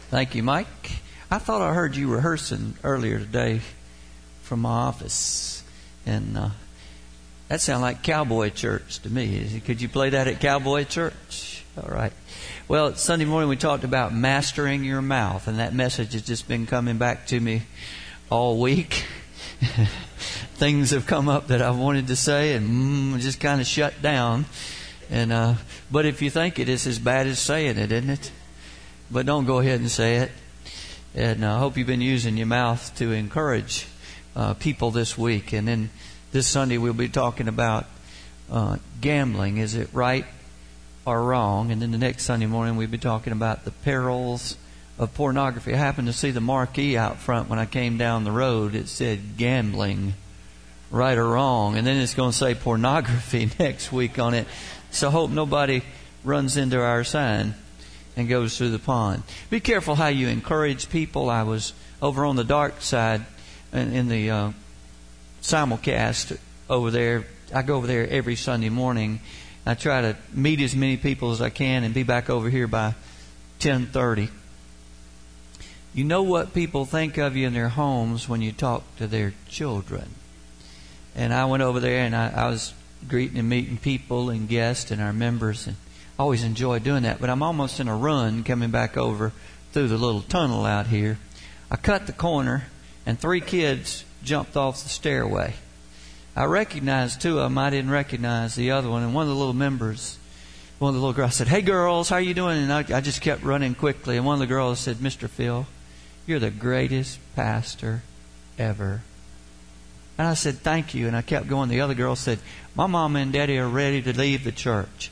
Thank you, Mike. I thought I heard you rehearsing earlier today from my office. And that sounded like Cowboy Church to me. Could you play that at Cowboy Church? All right. Well, Sunday morning we talked about mastering your mouth. And that message has just been coming back to me all week. Things have come up that I wanted to say and just kind of shut down. And but if you think it is as bad as saying it, isn't it? But don't go ahead and say it. And I hope you've been using your mouth to encourage people this week. And then this Sunday we'll be talking about gambling. Is it right or wrong? And then the next Sunday morning we'll be talking about the perils of pornography. I happened to see the marquee out front when I came down the road. It said gambling, right or wrong. And then it's going to say pornography next week on it. So I hope nobody runs into our sign and goes through the pond. Be careful how you encourage people. I was over on the dark side in the simulcast over there. I go over there every Sunday morning. I try to meet as many people as I can and be back over here by 10:30. You know what people think of you in their homes when you talk to their children. And I went over there and I was greeting and meeting people and guests and our members, and I always enjoy doing that. But I'm almost in a run coming back over through the little tunnel out here. I cut the corner and 3 kids jumped off the stairway. I recognized 2 of them. I didn't recognize the other one. And one of the little members, one of the little girls said, "Hey girls, how are you doing?" And I just kept running quickly. And one of the girls said, "Mr. Phil, you're the greatest pastor ever." And I said, "Thank you." And I kept going. The other girl said, "My mom and daddy are ready to leave the church."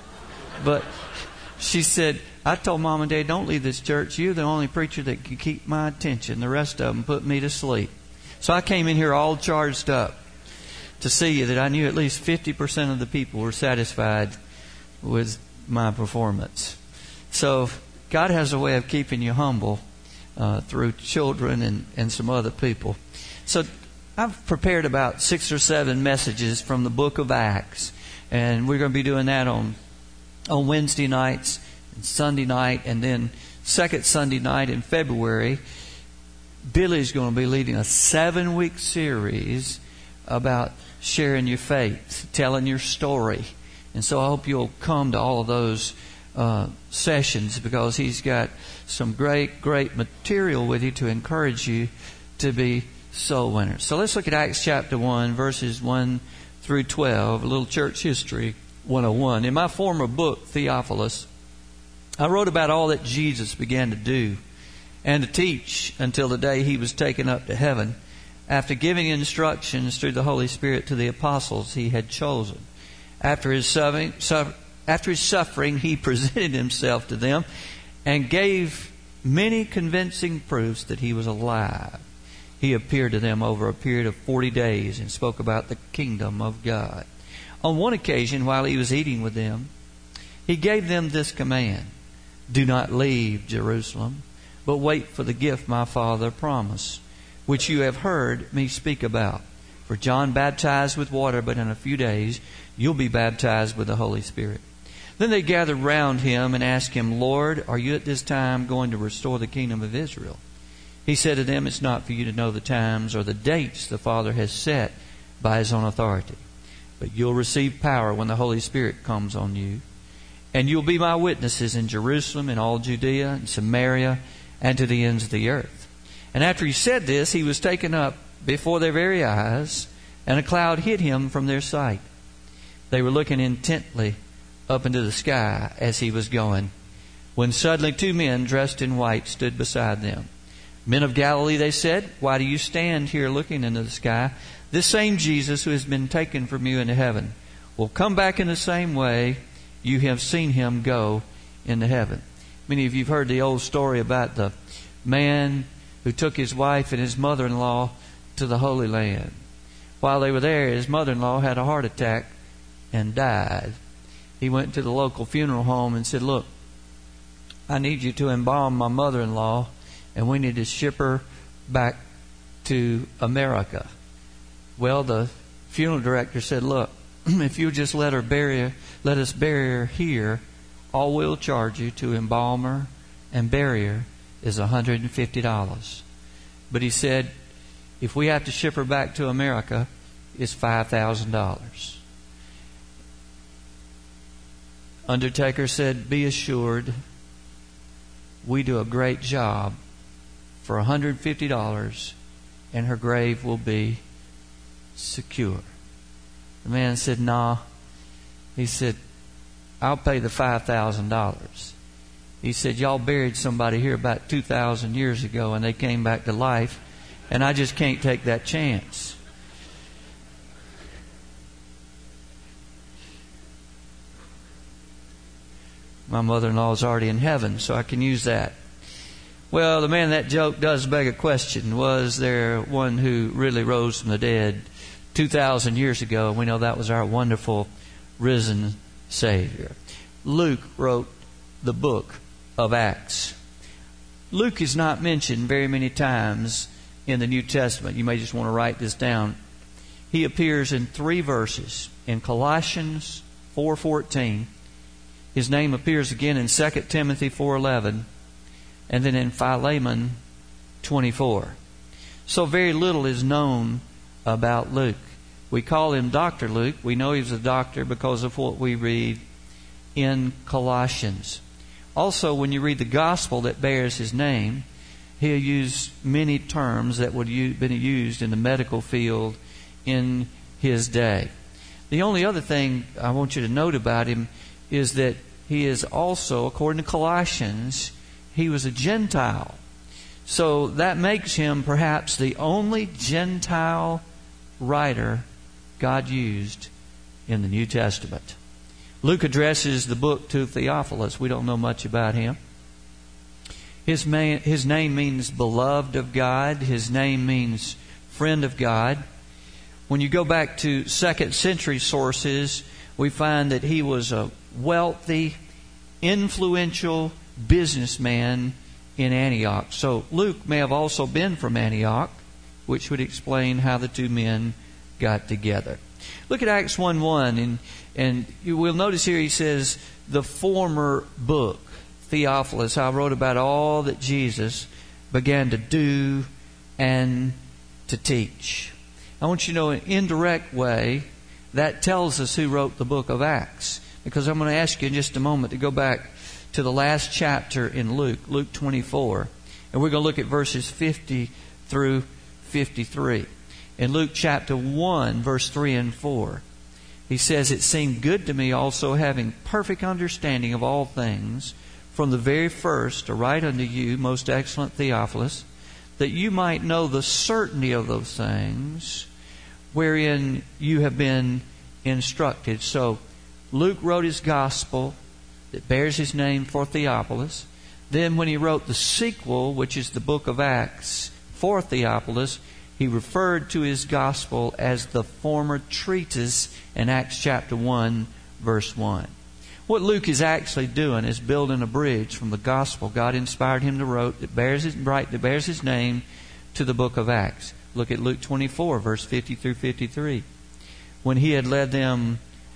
But she said, "I told Mom and Dad, don't leave this church. You're the only preacher that can keep my attention. The rest of them put me to sleep." So I came in here all charged up to see that I knew at least 50% of the people were satisfied with my performance. So God has a way of keeping you humble through children and some other people. So I've prepared about 6 or 7 messages from the book of Acts. And we're going to be doing that on Wednesday nights and Sunday night, and then second Sunday night in February, Billy's going to be leading a 7-week series about sharing your faith, telling your story. And so I hope you'll come to all of those sessions, because he's got some great material with you to encourage you to be soul winners. So let's look at Acts chapter 1, verses 1 through 12, a little church history 101. In my former book, Theophilus, I wrote about all that Jesus began to do and to teach until the day he was taken up to heaven, after giving instructions through the Holy Spirit to the apostles he had chosen. After his suffering, he presented himself to them and gave many convincing proofs that he was alive. He appeared to them over a period of 40 days and spoke about the kingdom of God. On one occasion, while he was eating with them, he gave them this command: "Do not leave Jerusalem, but wait for the gift my Father promised, which you have heard me speak about. For John baptized with water, but in a few days you'll be baptized with the Holy Spirit." Then they gathered round him and asked him, "Lord, are you at this time going to restore the kingdom of Israel?" He said to them, "It's not for you to know the times or the dates the Father has set by His own authority. But you'll receive power when the Holy Spirit comes on you. And you'll be my witnesses in Jerusalem and all Judea and Samaria and to the ends of the earth." And after he said this, he was taken up before their very eyes, and a cloud hid him from their sight. They were looking intently up into the sky as he was going, when suddenly 2 men dressed in white stood beside them. "Men of Galilee," they said, "why do you stand here looking into the sky? This same Jesus who has been taken from you into heaven will come back in the same way you have seen him go into heaven." Many of you have heard the old story about the man who took his wife and his mother-in-law to the Holy Land. While they were there, his mother-in-law had a heart attack and died. He went to the local funeral home and said, "Look, I need you to embalm my mother-in-law, and we need to ship her back to America." Well, the funeral director said, "Look, if you just let us bury her here, all we'll charge you to embalm her and bury her is $150. But he said, if we have to ship her back to America, it's $5,000. Undertaker said, be assured, we do a great job for $150, and her grave will be secure. The man said, nah. He said, I'll pay the $5,000. He said, y'all buried somebody here about 2,000 years ago and they came back to life, and I just can't take that chance. My mother-in-law is already in heaven, so I can use that. Well, the man, that joke does beg a question. Was there one who really rose from the dead 2,000 years ago? We know that was our wonderful risen Savior. Luke wrote the book of Acts. Luke is not mentioned very many times in the New Testament. You may just want to write this down. He appears in 3 verses. In Colossians 4:14. His name appears again in 2 Timothy 4:11. And then in Philemon 24. So very little is known about Luke. We call him Dr. Luke. We know he was a doctor because of what we read in Colossians. Also, when you read the gospel that bears his name, he'll use many terms that would have been used in the medical field in his day. The only other thing I want you to note about him is that he is also, according to Colossians, he was a Gentile. So that makes him perhaps the only Gentile writer God used in the New Testament. Luke addresses the book to Theophilus. We don't know much about him. His name means beloved of God. His name means friend of God. When you go back to 2nd century sources, we find that he was a wealthy, influential businessman in Antioch. So Luke may have also been from Antioch, which would explain how the two men got together. Look at Acts 1:1, and you will notice here he says, the former book, Theophilus, I wrote about all that Jesus began to do and to teach. I want you to know, in an indirect way, that tells us who wrote the book of Acts. Because I'm going to ask you in just a moment to go back to the last chapter in Luke, Luke 24. And we're going to look at verses 50 through 53. In Luke chapter 1, verse 3 and 4, he says, it seemed good to me also, having perfect understanding of all things, from the very first to write unto you, most excellent Theophilus, that you might know the certainty of those things wherein you have been instructed. So Luke wrote his gospel that bears his name for Theophilus. Then when he wrote the sequel, which is the book of Acts for Theophilus, he referred to his gospel as the former treatise in Acts chapter 1, verse 1. What Luke is actually doing is building a bridge from the gospel God inspired him to write that bears his name to the book of Acts. Look at Luke 24, verse 50 through 53. When he had led them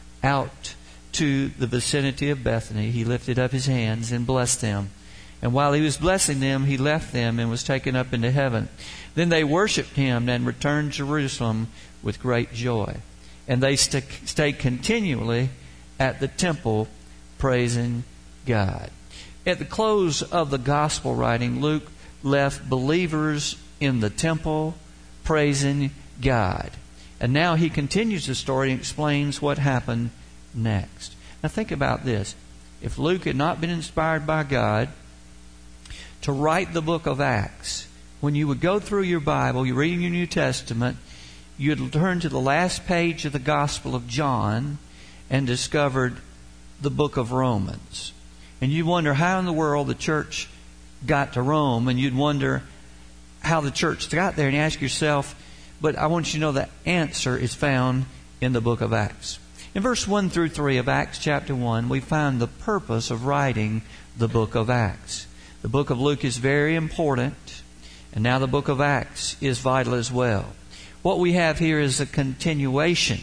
out to the vicinity of Bethany, he lifted up his hands and blessed them. And while he was blessing them, he left them and was taken up into heaven. Then they worshipped him and returned to Jerusalem with great joy. And they stayed continually at the temple praising God. At the close of the gospel writing, Luke left believers in the temple praising God. And now he continues the story and explains what happened next. Now think about this. If Luke had not been inspired by God to write the book of Acts, when you would go through your Bible, you're reading your New Testament, you'd turn to the last page of the Gospel of John and discovered the book of Romans. And you wonder how in the world the church got to Rome, and you'd wonder how the church got there, and you ask yourself, but I want you to know the answer is found in the book of Acts. In verse 1 through 3 of Acts chapter 1, we find the purpose of writing the book of Acts. The book of Luke is very important, and now the book of Acts is vital as well. What we have here is a continuation.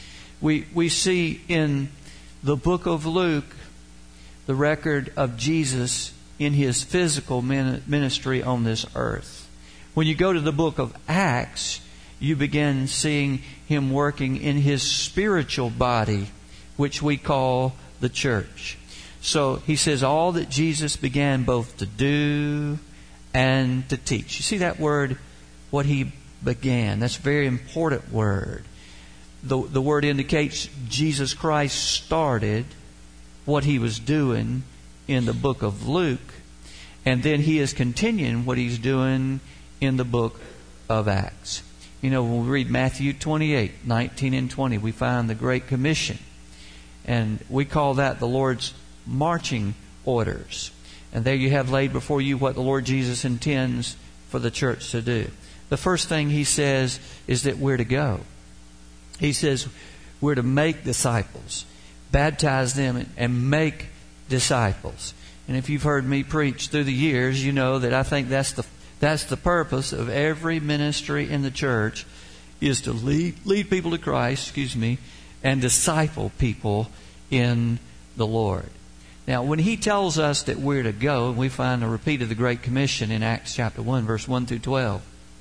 We see in the book of Luke the record of Jesus in His physical ministry on this earth. When you go to the book of Acts, you begin seeing Him working in His spiritual body, which we call the church. So He says all that Jesus began both to do and to teach. You see that word, what He began. That's a very important word. The word indicates Jesus Christ started what He was doing in the book of Luke, and then He is continuing what He's doing in the book of Acts. You know, when we read Matthew 28, 19 and 20, we find the Great Commission. And we call that the Lord's marching orders. And there you have laid before you what the Lord Jesus intends for the church to do. The first thing He says is that we're to go. He says we're to make disciples, baptize them, and make disciples. And if you've heard me preach through the years, you know that I think that's the purpose of every ministry in the church, is to lead people to Christ, and disciple people in the Lord. Now, when He tells us that we're to go, and we find a repeat of the Great Commission in Acts chapter 1, verse 1 through 12,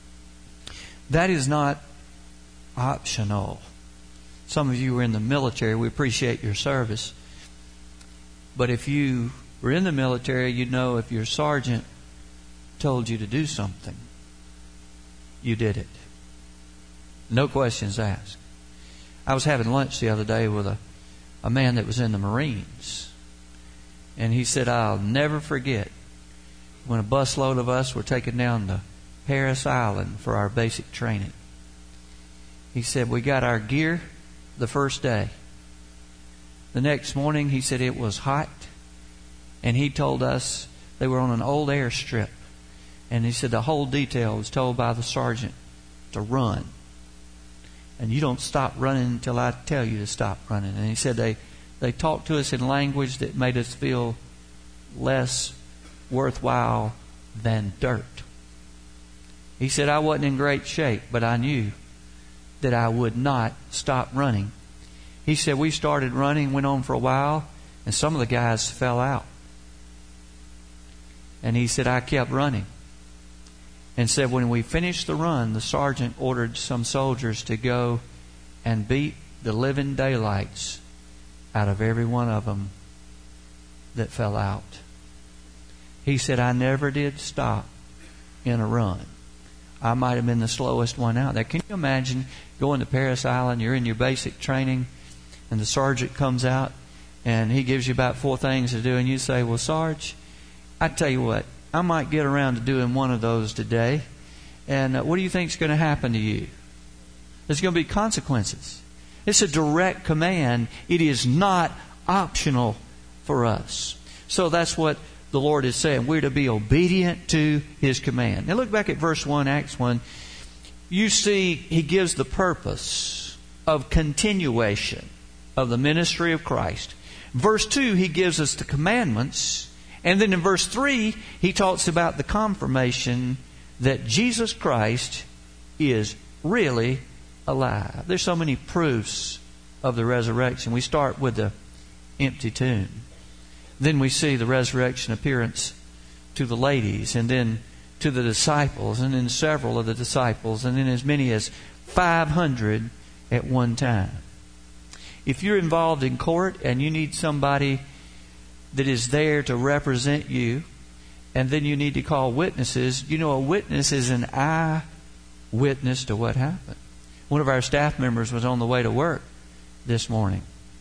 that is not optional. Some of you were in the military. We appreciate your service. But if you were in the military, you'd know if your sergeant told you to do something, you did it. No questions asked. I was having lunch the other day with a man that was in the Marines. And he said, I'll never forget when a busload of us were taken down to Parris Island for our basic training. He said, we got our gear the first day. The next morning, he said it was hot. And he told us they were on an old airstrip. And he said the whole detail was told by the sergeant to run. And you don't stop running until I tell you to stop running. And he said they talked to us in language that made us feel less worthwhile than dirt. He said I wasn't in great shape, but I knew that I would not stop running. He said we started running, went on for a while, and some of the guys fell out. And he said I kept running. And said when we finished the run, the sergeant ordered some soldiers to go and beat the living daylights out of every one of them that fell out. He said, I never did stop in a run. I might have been the slowest one out there. Can you imagine going to Parris Island, you're in your basic training, and the sergeant comes out, and he gives you about 4 things to do, and you say, well, Sarge, I tell you what, I might get around to doing one of those today. And what do you think is going to happen to you? There's going to be consequences. It's a direct command. It is not optional for us. So that's what the Lord is saying. We're to be obedient to His command. Now look back at verse 1, Acts 1. You see, He gives the purpose of continuation of the ministry of Christ. Verse 2, He gives us the commandments. And then in verse 3, He talks about the confirmation that Jesus Christ is really alive. There's so many proofs of the resurrection. We start with the empty tomb. Then we see the resurrection appearance to the ladies, and then to the disciples, and then several of the disciples, and then as many as 500 at one time. If you're involved in court and you need somebody that is there to represent you, and then you need to call witnesses. You know, a witness is an eyewitness to what happened. One of our staff members was on the way to work this morning,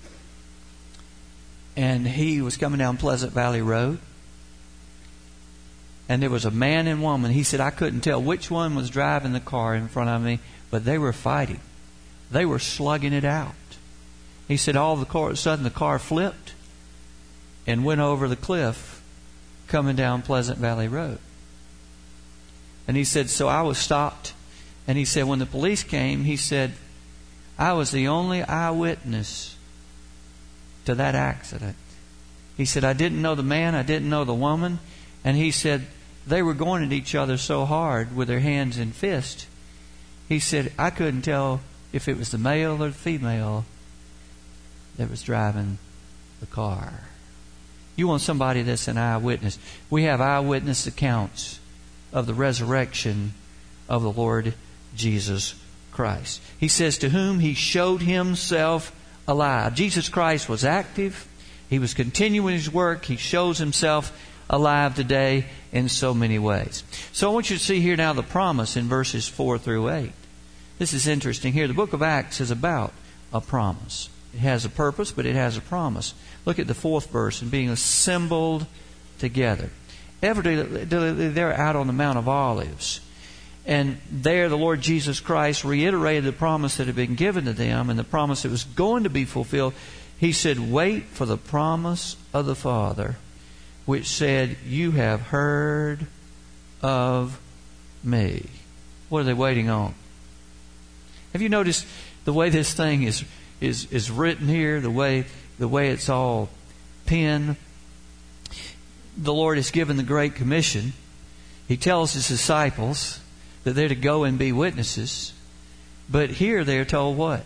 and he was coming down Pleasant Valley Road, and there was a man and woman. He said, I couldn't tell which one was driving the car in front of me, but they were fighting. They were slugging it out. He said all of a sudden the car flipped and went over the cliff coming down Pleasant Valley Road. And he said, so I was stopped. And he said, when the police came, he said, I was the only eyewitness to that accident. He said, I didn't know the man, I didn't know the woman. And he said, they were going at each other so hard with their hands and fists. He said, I couldn't tell if it was the male or the female that was driving the car. You want somebody that's an eyewitness. We have eyewitness accounts of the resurrection of the Lord Jesus Christ. He says, to whom He showed Himself alive. Jesus Christ was active. He was continuing His work. He shows Himself alive today in so many ways. So I want you to see here now the promise in verses 4 through 8. This is interesting here. The book of Acts is about a promise. It has a purpose, but it has a promise. Look at the 4th verse, and being assembled together. Evidently, they're out on the Mount of Olives. And there the Lord Jesus Christ reiterated the promise that had been given to them and the promise that was going to be fulfilled. He said, wait for the promise of the Father, which said, you have heard of me. What are they waiting on? Have you noticed the way this thing is written here, the way it's all penned? The Lord has given the Great Commission. He tells His disciples that they're to go and be witnesses. But here they're told what?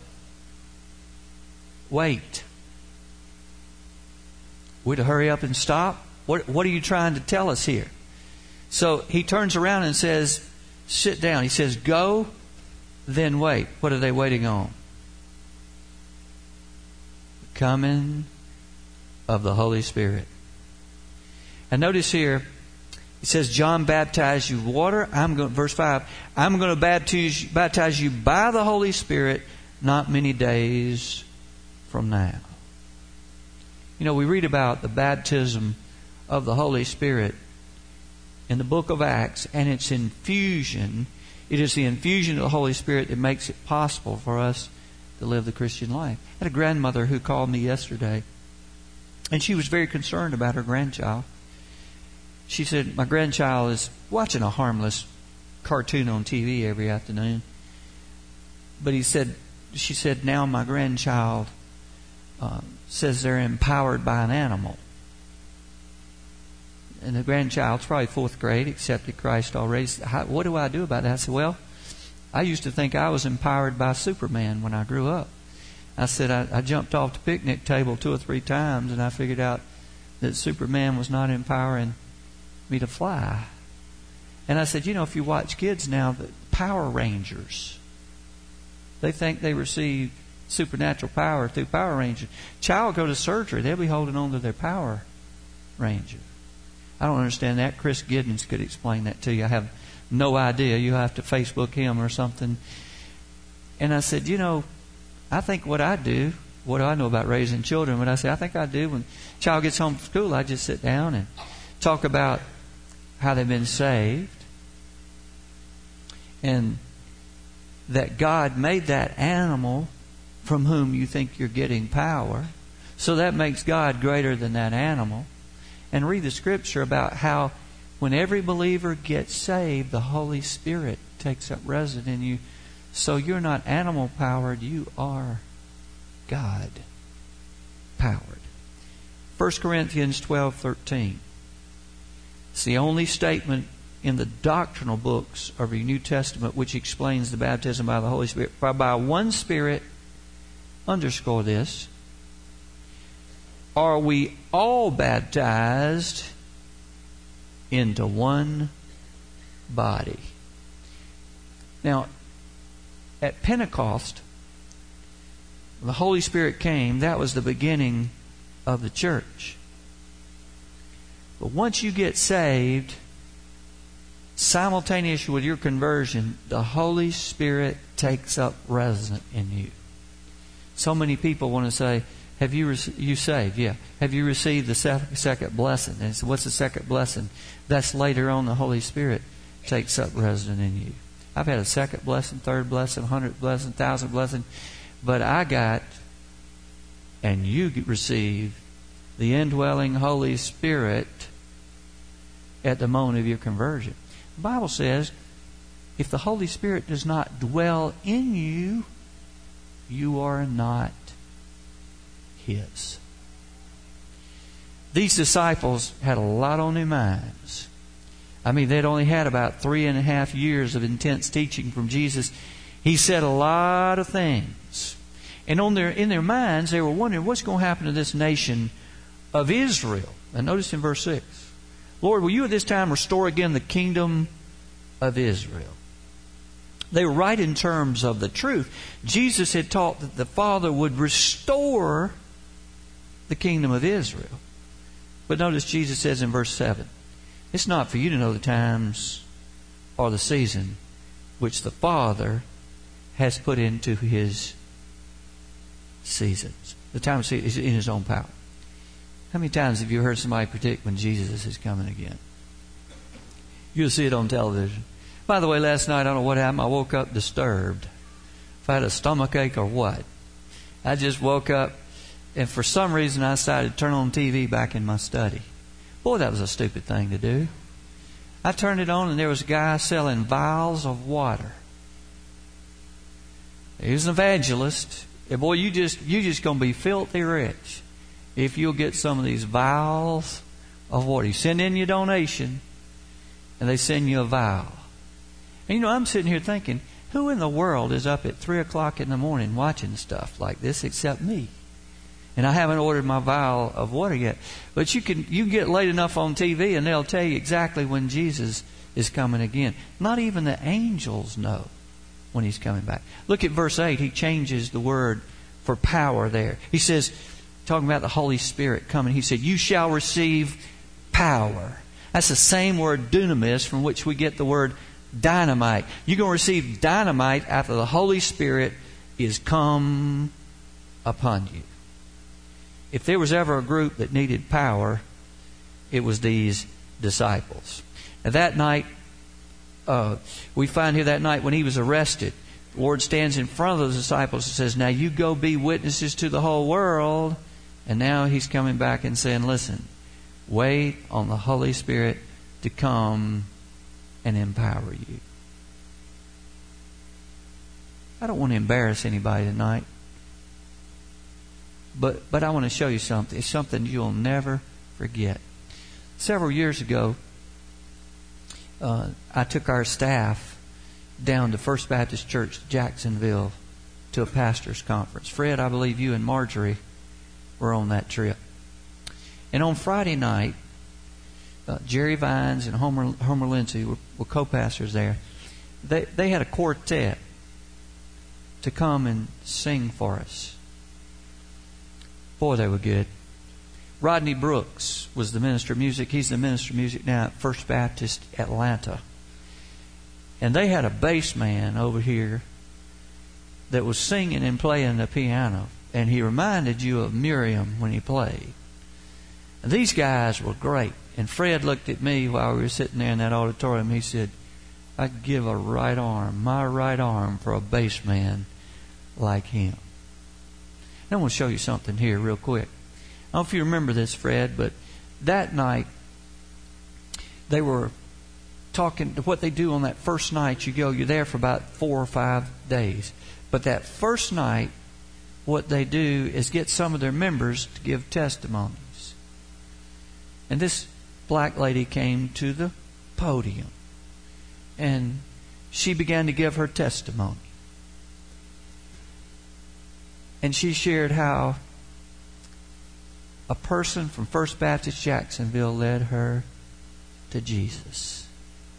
Wait. We're to hurry up and stop? What are you trying to tell us here? So He turns around and says, sit down. He says, go, then wait. What are they waiting on? The coming of the Holy Spirit. And notice here, it says, John baptized you with water. Verse 5, I'm going to baptize you by the Holy Spirit not many days from now. You know, we read about the baptism of the Holy Spirit in the book of Acts, and its infusion. It is the infusion of the Holy Spirit that makes it possible for us to live the Christian life. I had a grandmother who called me yesterday, and she was very concerned about her grandchild. She said, my grandchild is watching a harmless cartoon on TV every afternoon. But she said, now my grandchild says they're empowered by an animal. And the grandchild's probably 4th grade, accepted Christ already. What do I do about that? I said, well, I used to think I was empowered by Superman when I grew up. I said, I jumped off the picnic table 2 or 3 times, and I figured out that Superman was not empowering me to fly. And I said, if you watch kids now, the Power Rangers, they think they receive supernatural power through Power Rangers. Child go to surgery, they'll be holding on to their Power Ranger. I don't understand that. Chris Giddens could explain that to you. I have no idea. You have to Facebook him or something. And I said, I think what I do, what do I know about raising children? But I said, I think I do. When a child gets home from school, I just sit down and talk about how they've been saved, and that God made that animal from whom you think you're getting power. So that makes God greater than that animal. And read the Scripture about how when every believer gets saved, the Holy Spirit takes up residence in you. So you're not animal powered, you are God powered. 1 Corinthians 12:13. It's the only statement in the doctrinal books of the New Testament which explains the baptism by the Holy Spirit. For by one Spirit, underscore this, are we all baptized into one body. Now, at Pentecost, the Holy Spirit came. That was the beginning of the church. But once you get saved, simultaneous with your conversion, the Holy Spirit takes up residence in you. So many people want to say, have you saved? Yeah. Have you received the second blessing? And so what's the second blessing? That's later on the Holy Spirit takes up residence in you. I've had a second blessing, third blessing, 100th blessing, 1,000th blessing. But I got, and you receive, the indwelling Holy Spirit at the moment of your conversion. The Bible says, if the Holy Spirit does not dwell in you, you are not His. These disciples had a lot on their minds. I mean, they'd only had about 3.5 years of intense teaching from Jesus. He said a lot of things. And in their minds, they were wondering what's going to happen to this nation of Israel. And notice in verse 6, Lord, will you at this time restore again the kingdom of Israel? They were right in terms of the truth. Jesus had taught that the Father would restore the kingdom of Israel. But notice Jesus says in verse 7, it's not for you to know the times or the season which the Father has put into His seasons. The time of season is in His own power. How many times have you heard somebody predict when Jesus is coming again? You'll see it on television. By the way, last night, I don't know what happened. I woke up disturbed. If I had a stomachache or what. I just woke up, and for some reason I decided to turn on TV back in my study. Boy, that was a stupid thing to do. I turned it on, and there was a guy selling vials of water. He was an evangelist. And boy, you just going to be filthy rich if you'll get some of these vials of water. You send in your donation, and they send you a vial. And I'm sitting here thinking, who in the world is up at 3 o'clock in the morning watching stuff like this except me? And I haven't ordered my vial of water yet. But you can get late enough on TV and they'll tell you exactly when Jesus is coming again. Not even the angels know when He's coming back. Look at verse 8. He changes the word for power there. He says, talking about the Holy Spirit coming, He said, you shall receive power. That's the same word dunamis from which we get the word dynamite. You're going to receive dynamite after the Holy Spirit is come upon you. If there was ever a group that needed power, it was these disciples. Now that night, we find here that night when He was arrested, the Lord stands in front of the disciples and says, now you go be witnesses to the whole world. And now He's coming back and saying, listen, wait on the Holy Spirit to come and empower you. I don't want to embarrass anybody tonight. But I want to show you something. It's something you'll never forget. Several years ago, I took our staff down to First Baptist Church, Jacksonville, to a pastor's conference. Fred, I believe you and Marjorie were on that trip. And on Friday night, Jerry Vines and Homer Lindsay were co-pastors there. They had a quartet to come and sing for us. Boy, they were good. Rodney Brooks was the minister of music. He's the minister of music now at First Baptist Atlanta. And they had a bass man over here that was singing and playing the piano. And he reminded you of Miriam when he played. And these guys were great. And Fred looked at me while we were sitting there in that auditorium. He said, I'd give my right arm for a bass man like him. Now I want to show you something here real quick. I don't know if you remember this, Fred, but that night they were talking to what they do on that first night. You're there for about 4 or 5 days. But that first night, what they do is get some of their members to give testimonies. And this black lady came to the podium and she began to give her testimony. And she shared how a person from First Baptist Jacksonville led her to Jesus.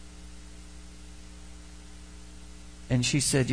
And she said,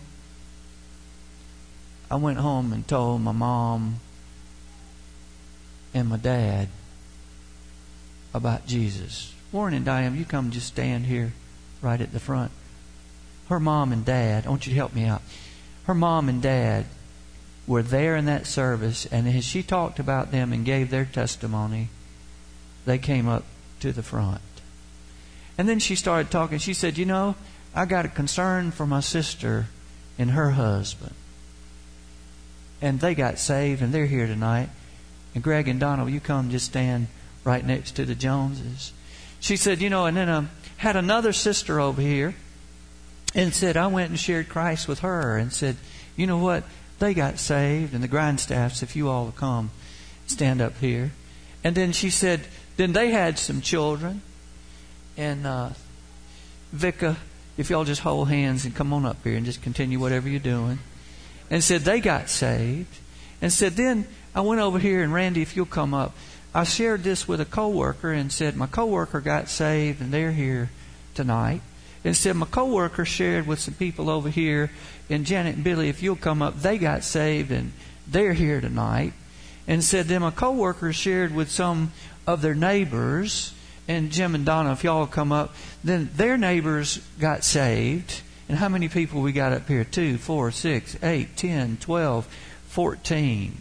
I went home and told my mom and my dad about Jesus. Warren and Diane, you come just stand here right at the front. Her mom and dad, I want you to help me out. Her mom and dad were there in that service, and as she talked about them and gave their testimony, they came up to the front. And then she started talking. She said, I got a concern for my sister and her husband. And they got saved, and they're here tonight. And Greg and Donna, will you come just stand right next to the Joneses? She said, and then had another sister over here and said, I went and shared Christ with her and said, you know what? They got saved, and the Grindstaffs, if you all will come, stand up here. And then she said, then they had some children. And Vika, if y'all just hold hands and come on up here and just continue whatever you're doing. And said they got saved. And said, then I went over here, and Randy, if you'll come up, I shared this with a coworker and said, my coworker got saved and they're here tonight. And said, my coworker shared with some people over here, and Janet and Billy, if you'll come up, they got saved and they're here tonight. And said, then my coworker shared with some of their neighbors, and Jim and Donna, if y'all will come up, then their neighbors got saved. And how many people we got up here? 2, 4, 6, 8, 10, 12, 14.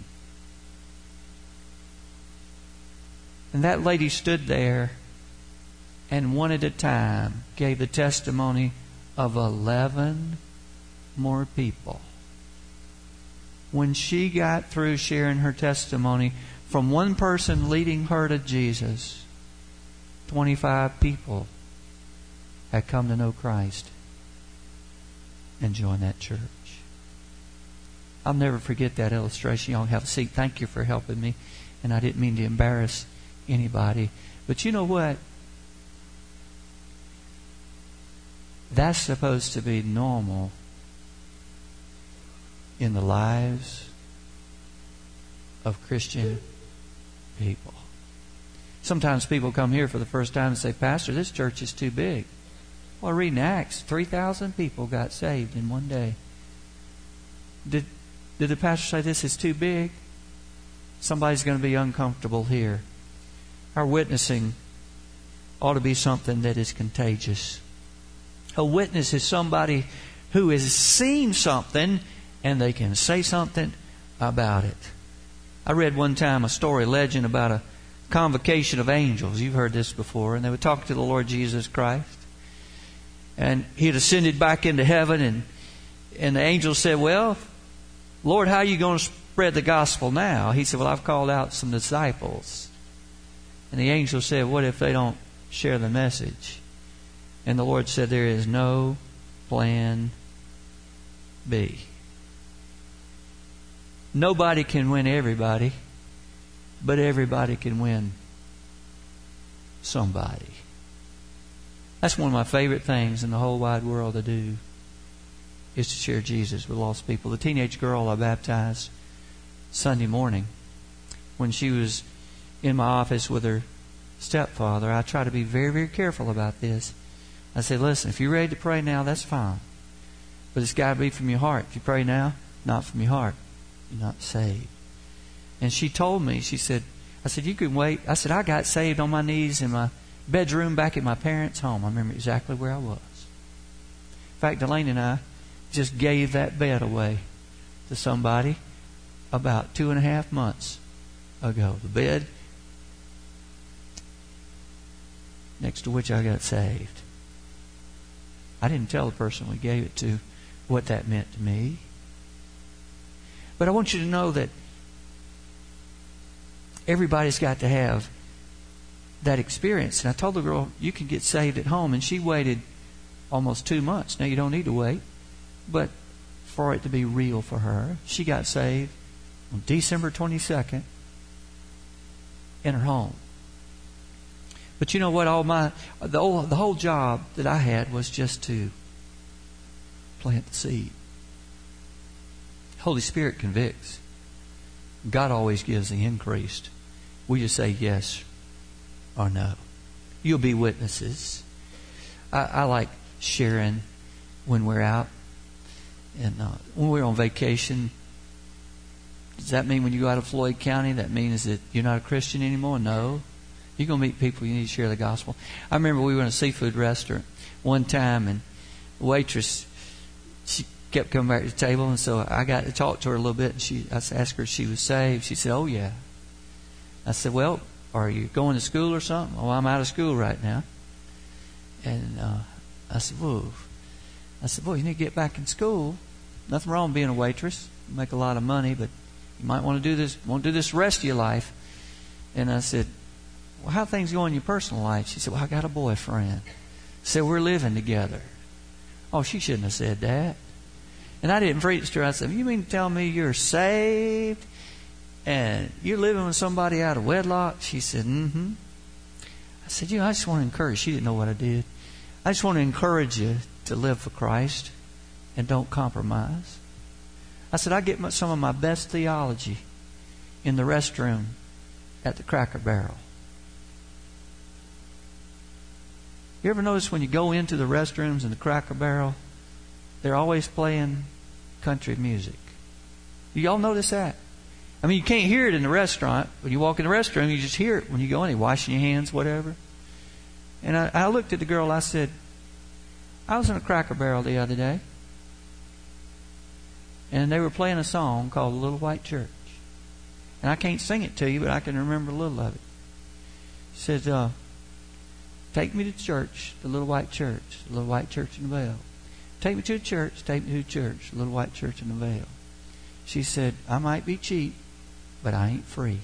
And that lady stood there and one at a time gave the testimony of 11 more people. When she got through sharing her testimony from one person leading her to Jesus, 25 people had come to know Christ and joined that church. I'll never forget that illustration. Y'all have a seat. Thank you for helping me. And I didn't mean to embarrass anybody. But you know what? That's supposed to be normal in the lives of Christian people. Sometimes people come here for the first time and say, Pastor, this church is too big. Well, reading Acts, 3,000 people got saved in one day. Did the pastor say this is too big? Somebody's going to be uncomfortable here. Our witnessing ought to be something that is contagious. A witness is somebody who has seen something and they can say something about it. I read one time a story, legend about a convocation of angels. You've heard this before. And they would talk to the Lord Jesus Christ. And He had ascended back into heaven, and the angel said, well, Lord, how are you going to spread the gospel now? He said, well, I've called out some disciples. And the angel said, what if they don't share the message? And the Lord said, there is no plan B. Nobody can win everybody, but everybody can win somebody. That's one of my favorite things in the whole wide world to do, is to share Jesus with lost people. The teenage girl I baptized Sunday morning, when she was in my office with her stepfather, I try to be very, very careful about this. I say, listen, if you're ready to pray now, that's fine. But it's got to be from your heart. If you pray now, not from your heart, you're not saved. And she told me, she said, I said, you can wait. I said, I got saved on my knees in my bedroom back at my parents' home. I remember exactly where I was. In fact, Delaney and I just gave that bed away to somebody about 2.5 months ago. The bed next to which I got saved. I didn't tell the person we gave it to what that meant to me. But I want you to know that everybody's got to have that experience. And I told the girl, you can get saved at home. And she waited almost 2 months. Now, you don't need to wait. But for it to be real for her, she got saved on December 22nd in her home. But you know what? The whole job that I had was just to plant the seed. Holy Spirit convicts. God always gives the increase. We just say yes or no. You'll be witnesses. I like sharing when we're out. And when we're on vacation, does that mean when you go out of Floyd County, that means that you're not a Christian anymore? No. You're going to meet people, you need to share the gospel. I remember we were in a seafood restaurant one time, and the waitress, she kept coming back to the table, and so I got to talk to her a little bit, and I asked her if she was saved. She said, oh, yeah. I said, well, are you going to school or something? Oh, I'm out of school right now. And I said, whoa. I said, boy, you need to get back in school. Nothing wrong with being a waitress. You make a lot of money, but you might want to do this, won't do this the rest of your life. And I said, well, how things go in your personal life? She said, well, I got a boyfriend. I said, we're living together. Oh, she shouldn't have said that. And I didn't preach to her. I said, you mean to tell me you're saved and you're living with somebody out of wedlock? She said, mm-hmm. I said, I just want to encourage. She didn't know what I did. I just want to encourage you to live for Christ and don't compromise. I said, I get some of my best theology in the restroom at the Cracker Barrel. You ever notice when you go into the restrooms in the Cracker Barrel, they're always playing country music? Y'all notice that? I mean, you can't hear it in the restaurant. When you walk in the restroom, you just hear it when you go in. You're washing your hands, whatever. And I looked at the girl. I said, I was in a Cracker Barrel the other day, and they were playing a song called The Little White Church. And I can't sing it to you, but I can remember a little of it. It said, take me to church, the Little White Church, the Little White Church in the Vale. Take me to a church, take me to a church, the Little White Church in the Vale. She said, I might be cheap, but I ain't free.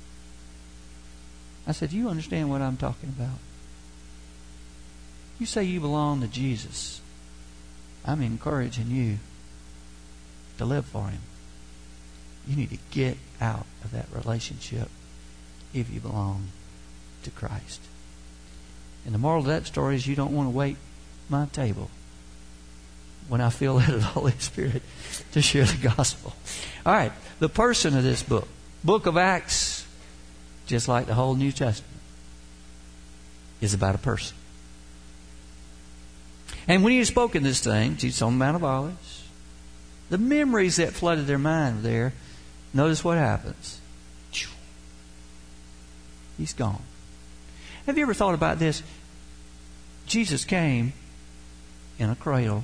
I said, you understand what I'm talking about? You say you belong to Jesus. I'm encouraging you to live for Him. You need to get out of that relationship if you belong to Christ. And the moral of that story is you don't want to wait my table when I feel led of the Holy Spirit to share the gospel. All right, the person of this book. Book of Acts, just like the whole New Testament, is about a person. And when He had spoken this thing, Jesus on the Mount of Olives, the memories that flooded their mind there, notice what happens. He's gone. Have you ever thought about this? Jesus came in a cradle.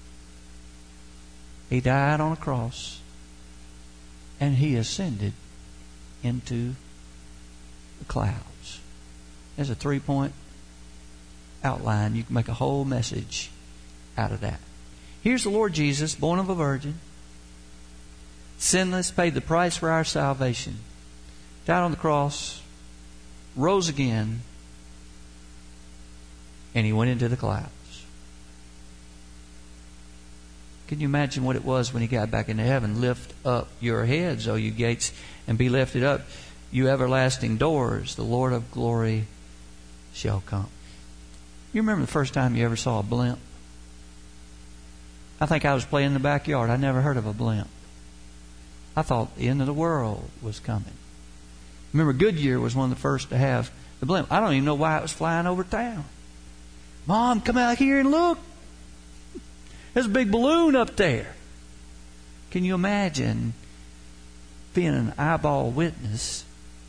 He died on a cross. And He ascended into the clouds. There's a 3-point outline. You can make a whole message out of that. Here's the Lord Jesus, born of a virgin, sinless, paid the price for our salvation, died on the cross, rose again, and He went into the clouds. Can you imagine what it was when He got back into heaven? Lift up your heads, O you gates, and be lifted up, you everlasting doors. The Lord of glory shall come. You remember the first time you ever saw a blimp? I think I was playing in the backyard. I never heard of a blimp. I thought the end of the world was coming. Remember, Goodyear was one of the first to have the blimp. I don't even know why it was flying over town. Mom, come out here and look. There's a big balloon up there. Can you imagine being an eyeball witness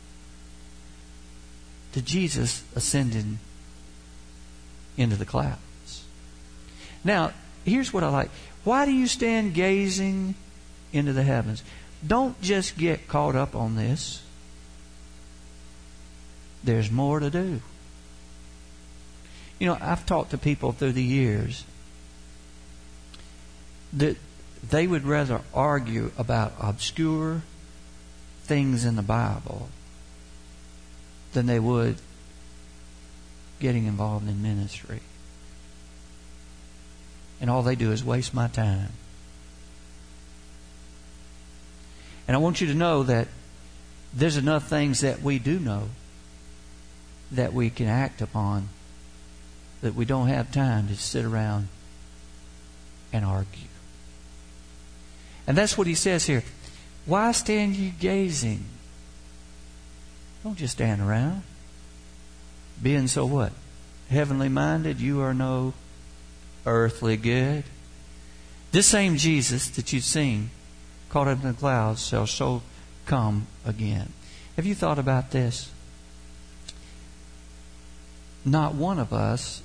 to Jesus ascending into the clouds? Now, here's what I like. Why do you stand gazing into the heavens? Don't just get caught up on this. There's more to do. You know, I've talked to people through the years that they would rather argue about obscure things in the Bible than they would getting involved in ministry. And all they do is waste my time. And I want you to know that there's enough things that we do know that we can act upon, that we don't have time to sit around and argue. And that's what He says here. Why stand ye gazing? Don't just stand around. Being so what? Heavenly minded, you are no earthly good. This same Jesus that you've seen caught up in the clouds shall so come again. Have you thought about this? Not one of us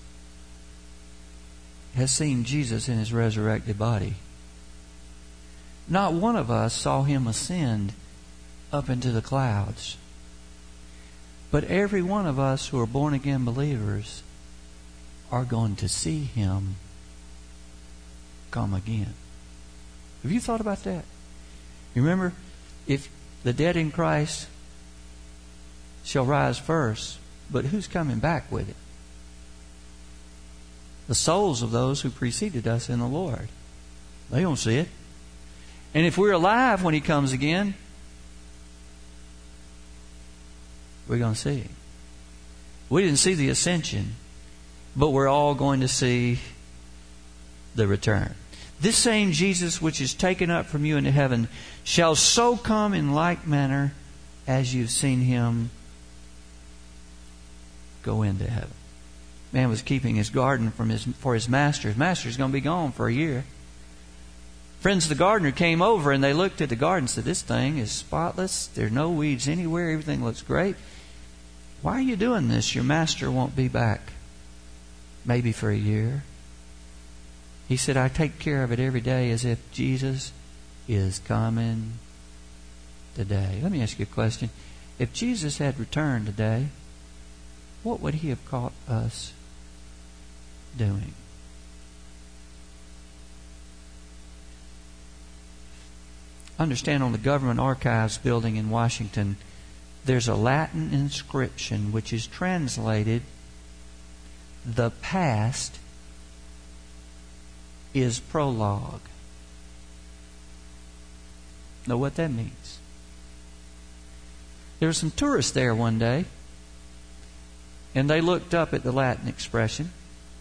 has seen Jesus in His resurrected body. Not one of us saw Him ascend up into the clouds. But every one of us who are born again believers are going to see Him come again. Have you thought about that? You remember, if the dead in Christ shall rise first, but who's coming back with it? The souls of those who preceded us in the Lord. They don't see it. And if we're alive when He comes again, we're going to see Him. We didn't see the ascension, but we're all going to see the return. This same Jesus which is taken up from you into heaven shall so come in like manner as you've seen Him go into heaven. Man was keeping his garden for his master. His master's going to be gone for a year. Friends of the gardener came over and they looked at the garden and said, this thing is spotless. There's no weeds anywhere. Everything looks great. Why are you doing this? Your master won't be back. Maybe for a year. He said, I take care of it every day as if Jesus is coming today. Let me ask you a question. If Jesus had returned today, what would he have caught us doing? Understand, on the Government Archives building in Washington, there's a Latin inscription which is translated, "The past is prologue." Know what that means? There were some tourists there one day, and they looked up at the Latin expression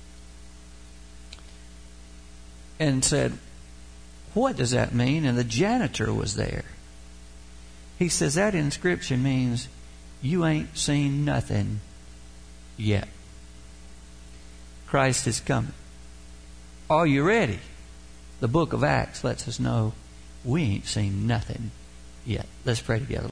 and said, what does that mean? And the janitor was there. He says, that inscription means you ain't seen nothing yet. Christ is coming. Are you ready? The book of Acts lets us know we ain't seen nothing yet. Let's pray together.